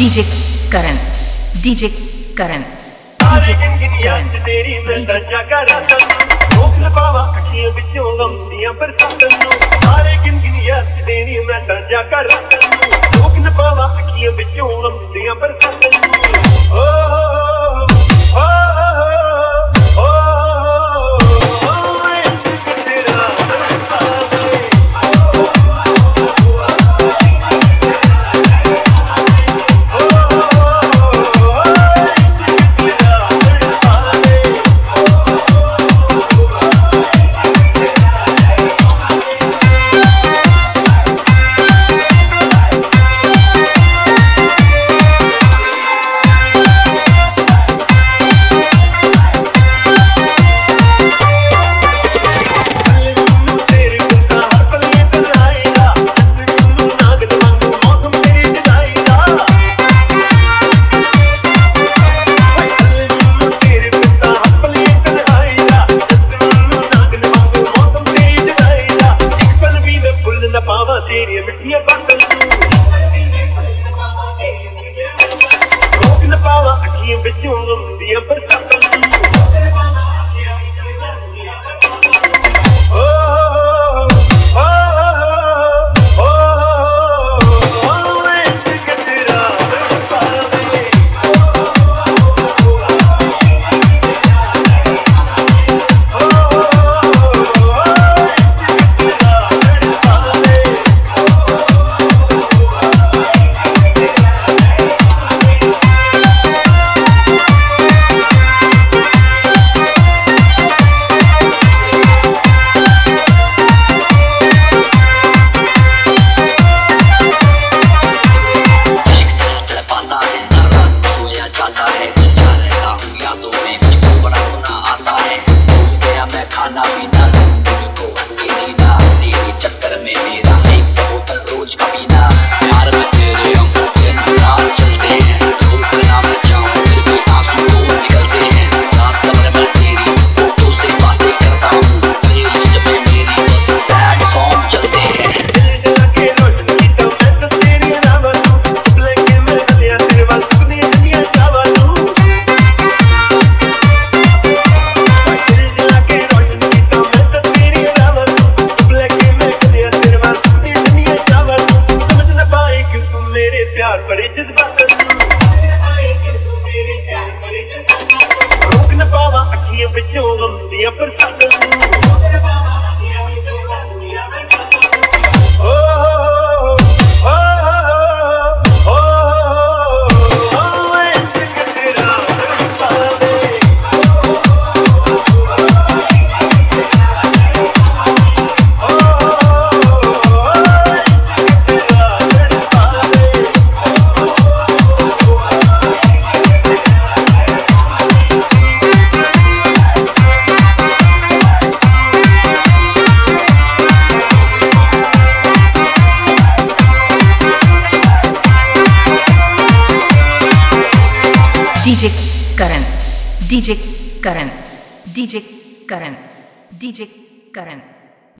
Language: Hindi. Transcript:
DJ Karan, DJ Karan, सारे गिनगिनियां च तेरी मैं दर्जा करा रोक न पावा अखियां विचों गमदियां बरसातां नूं सारे गिनगिनियां च तेरी मैं दर्जा करा रोक न पावा अखियां विचों गमदियां बरसातां नूं ओ तेरी मिठिया बातों रोक न पावा अखियां विचों गमदियां बरसातां खाना पीना जिंदगी को हटे जीना तेरे चक्कर में मेरा एक बोतल रोज का पीना यार मैं तेरे अंगों पे रात चलते हैं रोकना मैं चाहूं फिर भी आंसू निकलते हैं रात कमरे में तेरी फोटो से बातें करता हूँ प्लेलिस्ट में मेरी बस सैड सॉन्ग चलते हैं दिल जला के रोशन की तो मैं तो तेरी रावा लूं ब्लैक में गलियां तेरे वाल दुनिया दुनिया शावा लूं प्यार भरे जज्बात रोक न पावा अखियां विचों गमदियां बरसातां DJ Karan, DJ Karan, DJ Karan, DJ Karan.